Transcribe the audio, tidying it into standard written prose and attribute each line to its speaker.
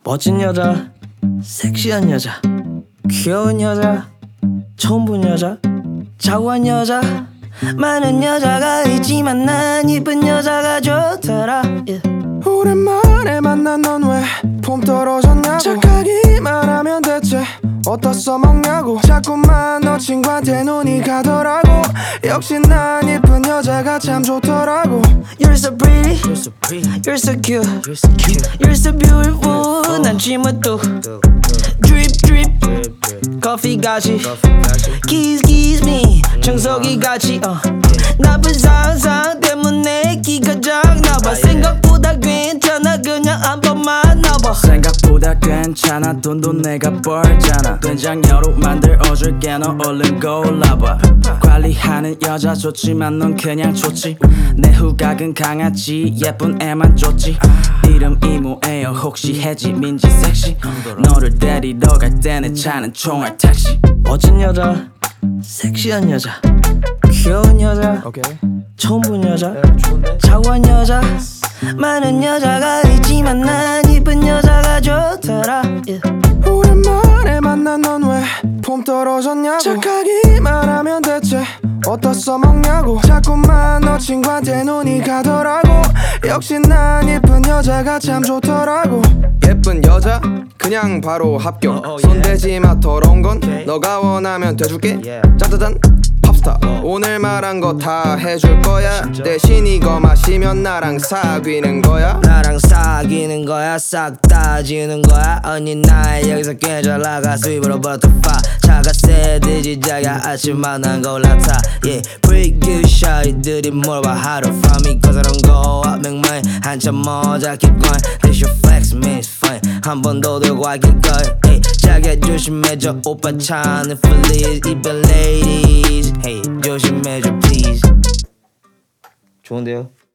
Speaker 1: 멋진 여자, 섹시한 여자, 귀여운 여자, 처음 본 여자, 자고한 여자. 많은 여자가 있지만 난 이쁜 여자가 좋더라.
Speaker 2: 오랜만에 만난 넌 왜 폼 떨어졌냐고. 착하기만 하면 대체 어디다 써먹냐고. 자꾸만 너 친구한테 눈이 가더라고. 역시 난 이쁜 여자가 참 좋더라고.
Speaker 1: You're so pretty, you're so cute, you're so beautiful. 난 쥐맛도 drip drip 커피 같이 kiss kiss me 청소기 같이 나쁜 상상 때문에 기가 작나봐. 생각보다 괜찮아 그냥 한 번만 나봐.
Speaker 3: 생각보다 괜찮아 돈도 내가 벌잖아. 된장녀로 만들어줄게 너 얼른 골라봐. 관리하는 여자 좋지만 넌 그냥 좋지. 내 후각은 강아지 예쁜 애만 좋지. 이름이 뭐예요 혹시 혜지 민지 섹시. 너를 데리러 갈 때 내 차는 총알 택시.
Speaker 1: 멋진 여자, 섹시한 여자, 귀여운 여자, 처음 본 여자, 자고한 여자. 많은 여자가 있지만 난 이쁜 여자가 좋더라.
Speaker 2: 오랜만에 만난 넌 왜 폼 떨어졌냐고. 착하기만 하면 대체 어디다 써먹냐고. 자꾸만 너 친구한테 눈이 가더라고. 역시 난 이쁜 여자가 참 좋더라고.
Speaker 4: 예쁜 여자 그냥 바로 합격. 손대지 마 더러운 건 너가 원하면 돼줄게. 짜자잔 팝스타 오늘 말한 거 다 해줄 거야. 대신 이거 마시면 나랑 사귀는 거야.
Speaker 1: 나랑 사귀는 거야 싹 다 지우는 거야. 언니 나 여기서 꽤 잘 나가 수입으로 버터파. 차가 새듯이 자야 아침 만난 거 올라타. Yeah pretty good shawty들이 물어봐 how to find me cause I don't go out make money. 한참 모자 keep going this your flex man it's fun. 한 번 더 들고 I keep going. Hey 자기야 조심해줘 오빠 차는 Feliz 이쁜 ladies. Hey 조심해줘 please. 좋은데요?